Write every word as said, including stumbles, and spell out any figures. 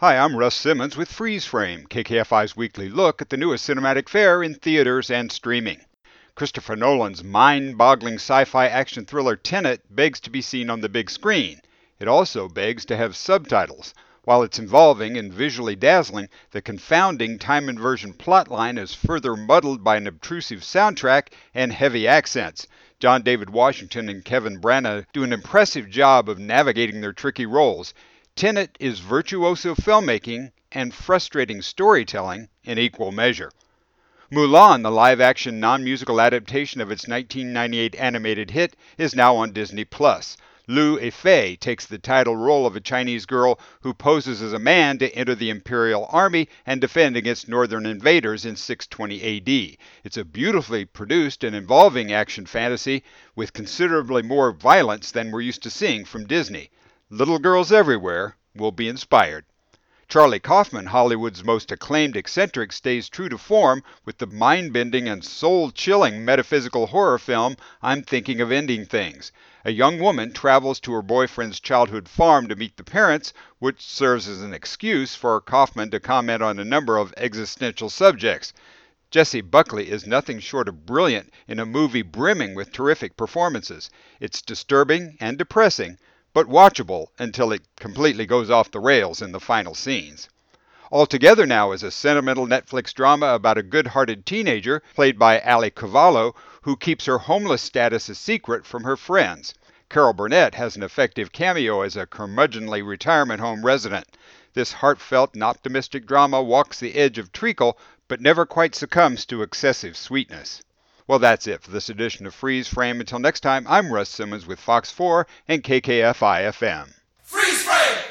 Hi, I'm Russ Simmons with Freeze Frame, K K F I's weekly look at the newest cinematic fare in theaters and streaming. Christopher Nolan's mind-boggling sci-fi action thriller Tenet begs to be seen on the big screen. It also begs to have subtitles. While it's involving and visually dazzling, the confounding time inversion plotline is further muddled by an obtrusive soundtrack and heavy accents. John David Washington and Kevin Branagh do an impressive job of navigating their tricky roles. Tenet is virtuoso filmmaking and frustrating storytelling in equal measure. Mulan, the live-action non-musical adaptation of its nineteen ninety-eight animated hit, is now on Disney Plus. Liu Yifei takes the title role of a Chinese girl who poses as a man to enter the Imperial Army and defend against northern invaders in six twenty A D. It's a beautifully produced and involving action fantasy with considerably more violence than we're used to seeing from Disney. Little girls everywhere will be inspired. Charlie Kaufman, Hollywood's most acclaimed eccentric, stays true to form with the mind-bending and soul-chilling metaphysical horror film I'm Thinking of Ending Things. A young woman travels to her boyfriend's childhood farm to meet the parents, which serves as an excuse for Kaufman to comment on a number of existential subjects. Jessie Buckley is nothing short of brilliant in a movie brimming with terrific performances. It's disturbing and depressing, but watchable until it completely goes off the rails in the final scenes. All Together Now is a sentimental Netflix drama about a good-hearted teenager, played by Ali Cavallo, who keeps her homeless status a secret from her friends. Carol Burnett has an effective cameo as a curmudgeonly retirement home resident. This heartfelt and optimistic drama walks the edge of treacle, but never quite succumbs to excessive sweetness. Well, that's it for this edition of Freeze Frame. Until next time, I'm Russ Simmons with Fox four and K K F I F M. Freeze Frame!